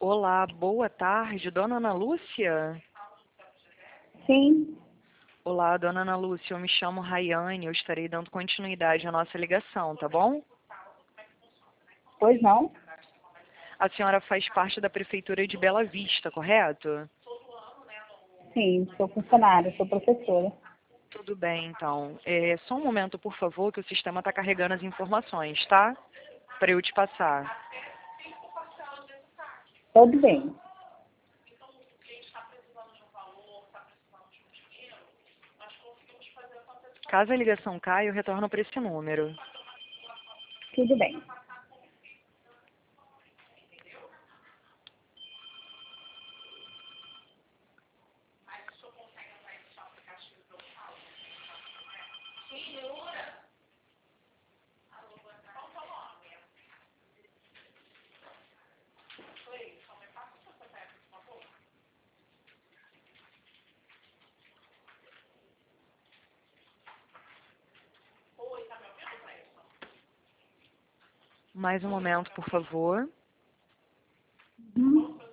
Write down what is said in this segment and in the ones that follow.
Olá, boa tarde, dona Ana Lúcia? Sim, Olá, dona Ana Lúcia, eu me chamo Rayane, eu estarei dando continuidade à nossa ligação, tá bom? pois não? A senhora faz parte da Prefeitura de Bela Vista, correto? Sim, sou funcionária, sou professora. Tudo bem, então. Só um momento, por favor, que o sistema está carregando as informações, tá? Para eu te passar. Tudo bem. Caso a ligação caia, eu retorno para esse número. Tudo bem. Mais um momento, por favor. Uhum.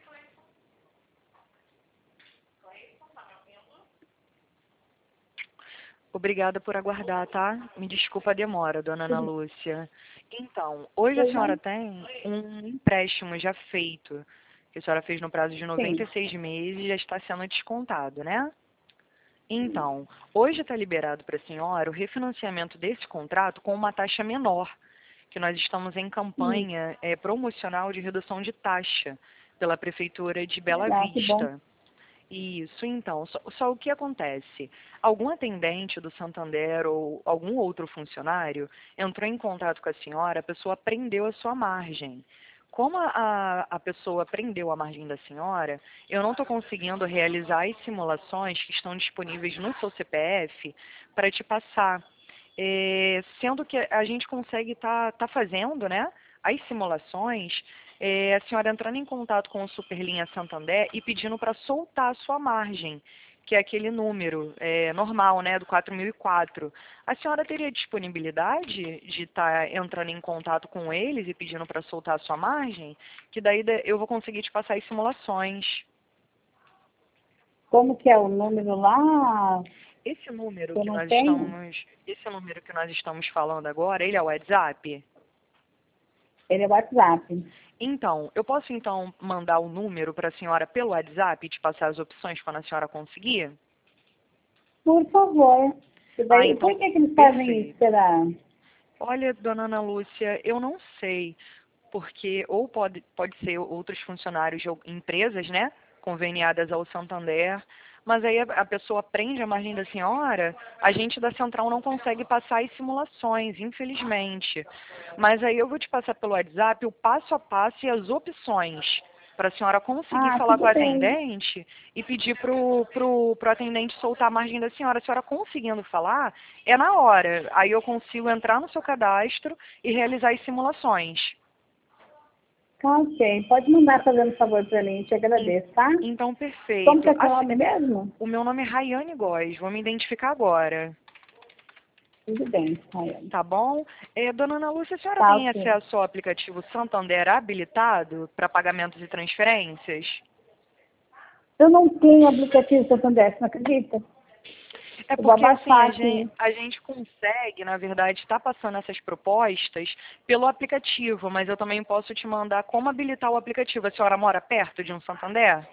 Obrigada por aguardar, tá? Me desculpa a demora, dona Ana Tudo, Lúcia. Então, hoje a pois senhora não? tem um empréstimo já feito, que a senhora fez no prazo de Sim. 96 meses e já está sendo descontado, né? Então, hoje está liberado para a senhora o refinanciamento desse contrato com uma taxa menor, que nós estamos em Hum. campanha promocional de redução de taxa pela Prefeitura de Bela Ah, que bom. Vista. Isso, então, só o que acontece? Algum atendente do Santander ou algum outro funcionário entrou em contato com a senhora, a pessoa prendeu a sua margem. Como a pessoa prendeu a margem da senhora, eu não estou conseguindo realizar as simulações que estão disponíveis no seu CPF para te passar. Sendo que a gente consegue tá fazendo, né, as simulações, a senhora entrando em contato com o Superlinha Santander e pedindo para soltar a sua margem, que é aquele número normal, né, do 4004. A senhora teria disponibilidade de estar entrando em contato com eles e pedindo para soltar a sua margem? Que daí eu vou conseguir te passar as simulações. Como que é o número lá? Esse número Eu que não nós tenho. estamos, esse número que nós estamos falando agora, ele é o WhatsApp? Ele é WhatsApp. Então, eu posso então mandar o número para a senhora pelo WhatsApp e te passar as opções quando a senhora conseguir? Por favor. E Ah, daí, por então, que que eles fazem isso, perfeito. será? Olha, dona Ana Lúcia, eu não sei, porque ou pode ser outros funcionários de empresas, né, conveniadas ao Santander, mas aí a pessoa prende a margem da senhora, a gente da Central não consegue passar as simulações, infelizmente. Mas aí eu vou te passar pelo WhatsApp o passo a passo e as opções para a senhora conseguir Ah, falar com tudo o bem. atendente e pedir pro atendente soltar a margem da senhora. A senhora conseguindo falar, é na hora. Aí eu consigo entrar no seu cadastro e realizar as simulações. Tá, ok. Pode mandar fazendo favor para mim, te En- agradeço, tá? Então, Como que perfeito. é seu nome mesmo? O meu nome é Rayane Góes, vou me identificar agora. Tudo bem, Rayane. Tá bom? Dona Ana Lúcia, a senhora Tá, tem ok. acesso ao aplicativo Santander habilitado para pagamentos e transferências? Eu não tenho aplicativo Santander, você não acredita? É Eu vou porque assim, abaixar aqui. a gente consegue, na verdade, estar passando essas propostas pelo aplicativo, mas eu também posso te mandar como habilitar o aplicativo. A senhora mora perto de um Santander?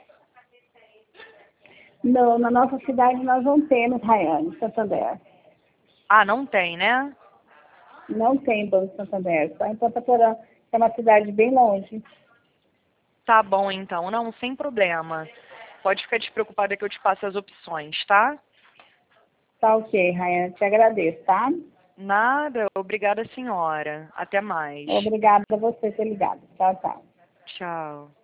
Não, na nossa cidade nós não temos, Rayane, Santander. Ah, não tem, né? Não tem Banco Santander, só em Ponta Porã, que é uma cidade bem longe. Tá bom, então. Não, sem problema. Pode ficar despreocupada que eu te passo as opções, tá? Tá ok, Rayane, te agradeço, tá? Nada. Obrigada, senhora. Até mais. Obrigada a você por ter ligado. Tchau, tchau. Tchau.